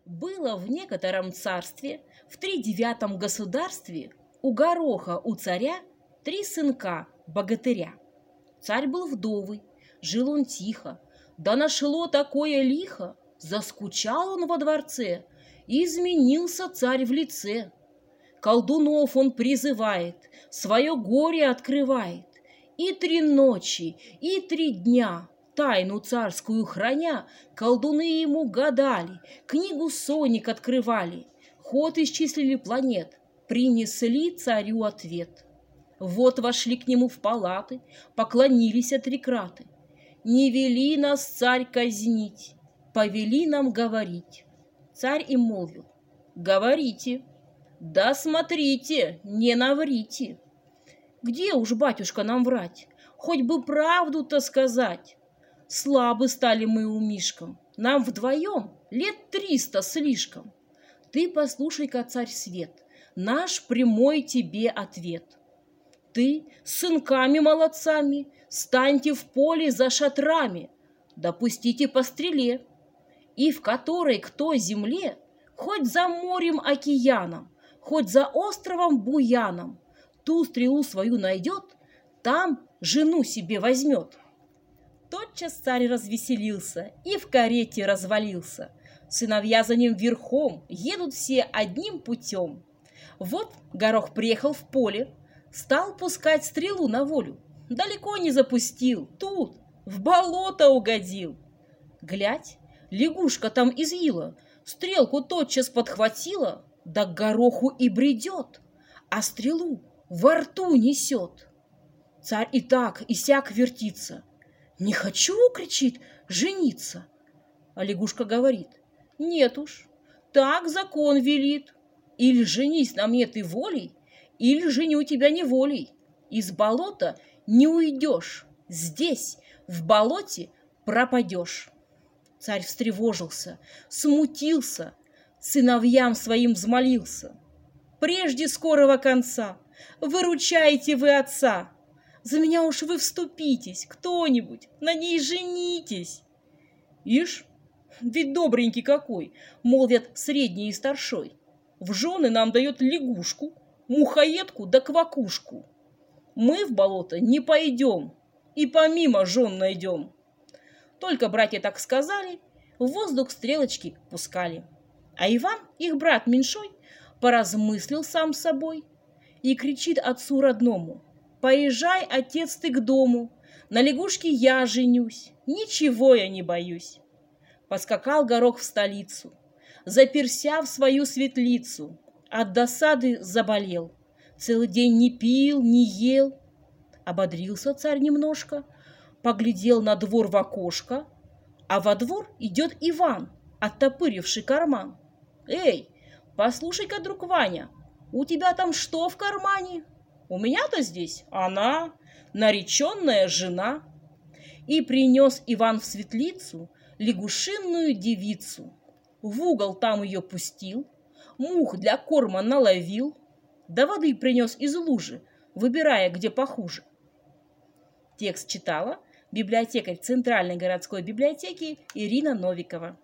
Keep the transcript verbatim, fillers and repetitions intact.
Было в некотором царстве, в тридевятом государстве, у Гороха, у царя, три сынка, богатыря. Царь был вдовый, жил он тихо, да нашло такое лихо, заскучал он во дворце, и изменился царь в лице. Колдунов он призывает, свое горе открывает, и три ночи, и три дня, тайну царскую храня, колдуны ему гадали, книгу Соник открывали, ход исчислили планет, принесли царю ответ. Вот вошли к нему в палаты, поклонились отрекраты. Не вели нас, царь, казнить, повели нам говорить. Царь им молвил: говорите, да смотрите, не наврите. Где уж, батюшка, нам врать, хоть бы правду-то сказать. Слабы стали мы у Мишкам, нам вдвоем лет триста слишком. Ты послушай-ка, царь Свет, наш прямой тебе ответ. Ты с сынками-молодцами станьте в поле за шатрами, допустите по стреле, и в которой кто земле, хоть за морем океаном, хоть за островом Буяном, ту стрелу свою найдет, там жену себе возьмет. Тотчас царь развеселился и в карете развалился. Сыновья за ним верхом едут все одним путем. Вот Горох приехал в поле, стал пускать стрелу на волю. Далеко не запустил, тут в болото угодил. Глядь, лягушка там изъила, стрелку тотчас подхватила, да к Гороху и бредет, а стрелу во рту несет. Царь и так, и сяк вертится. «Не хочу, — кричит, — жениться!» А лягушка говорит: «Нет уж, так закон велит. Или женись на мне ты волей, или женю тебя неволей. Из болота не уйдешь, здесь, в болоте, пропадешь». Царь встревожился, смутился, сыновьям своим взмолился: «Прежде скорого конца выручайте вы отца! За меня уж вы вступитесь, кто-нибудь, на ней женитесь!» «Ишь, ведь добренький какой!» — молвят средний и старшой. «В жены нам дает лягушку, мухоедку да квакушку. Мы в болото не пойдем и помимо жен найдем». Только братья так сказали, в воздух стрелочки пускали. А Иван, их брат меньшой, поразмыслил сам с собой и кричит отцу родному: «Поезжай, отец, ты к дому, на лягушке я женюсь, ничего я не боюсь». Поскакал Горох в столицу, заперся в свою светлицу, от досады заболел, целый день не пил, не ел. Ободрился царь немножко, поглядел на двор в окошко, а во двор идет Иван, оттопыривший карман. «Эй, послушай-ка, друг Ваня, у тебя там что в кармане?» «У меня-то здесь она, нареченная жена». И принес Иван в светлицу лягушинную девицу. В угол там ее пустил, мух для корма наловил, да воды принес из лужи, выбирая, где похуже. Текст читала библиотекарь Центральной городской библиотеки Ирина Новикова.